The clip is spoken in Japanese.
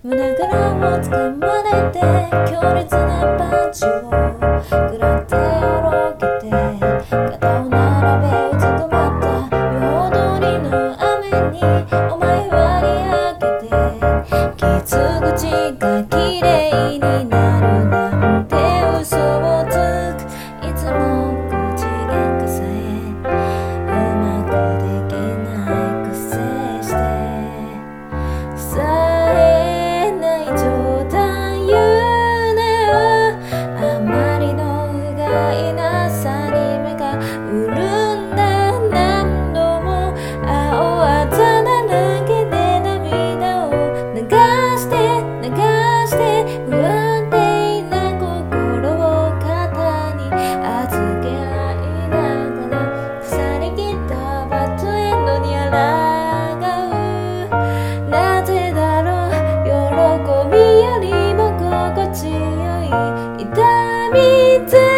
胸ぐらをつかまれて強烈なパンチを食らっておろけて肩を並べうずくまった夜通りの雨にお前はり上げて傷口が綺麗になるなんて嘘をつくいつも口喧嘩さえうまくできないくせしてさえない冗談言うなよあまりの不甲斐なさに目が潤んだ何度も青あざだらけで涙を流して不安定な心を肩に預け合いながら腐りきったバッドエンドに抗うなぜだろう喜びよりも心地よい痛み